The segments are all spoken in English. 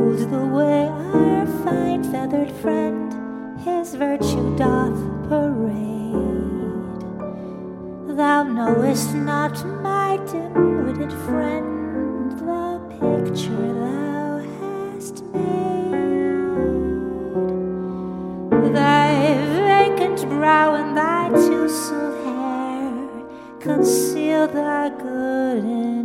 knows the way our fine feathered friend his virtue doth parade. Thou knowest not, my dim-witted friend, the picture thou hast made. Thy vacant brow and thy tousled hair conceal thy good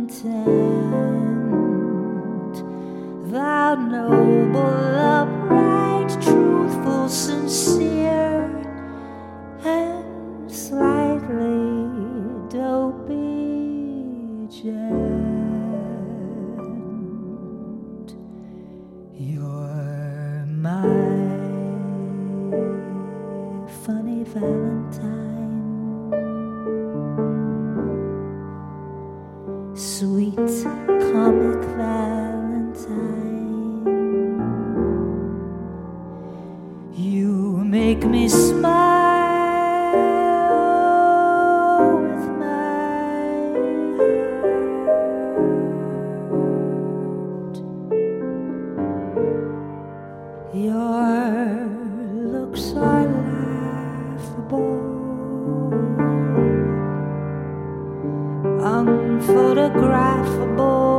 intent. Thou noble, upright, truthful, sincere, and slightly dopey gent. You're my funny Valentine, sweet comic Valentine. You make me smile with my heart. Your looks are laughable, unphotographable,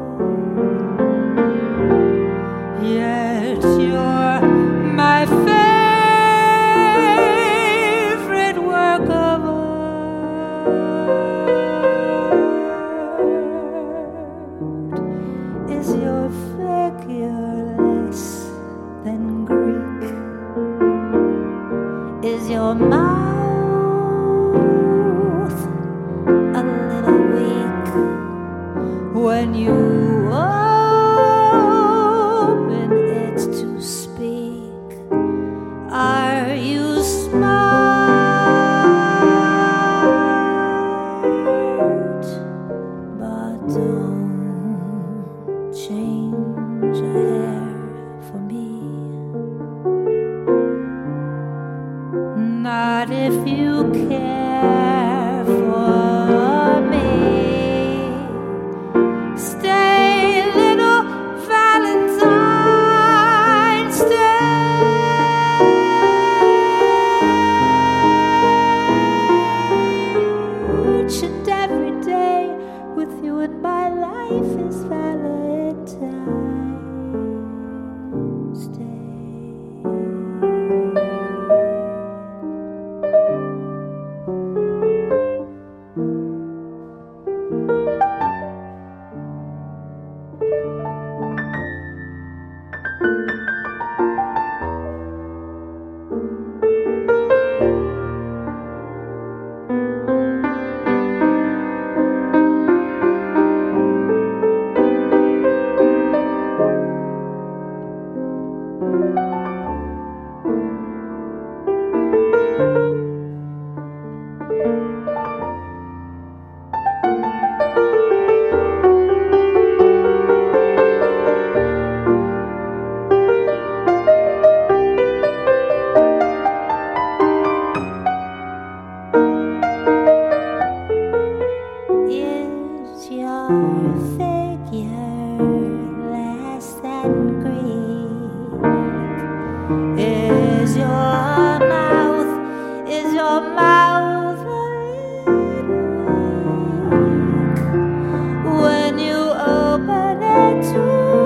yet you're my favorite work of art. Is your figure less than Greek? Is your mouth a little weak when you open it to speak? Are you smart? But don't change a hair for me. Not if you care for me. Stay, little Valentine, stay. Each and every day with you in my life is Valentine's Day. Is your figure less than Greek? Is your mouth a little weak when you open it to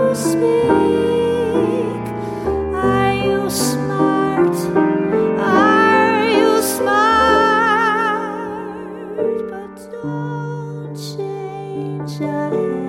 speak? Are you smart? Are you smart? But don't change a hair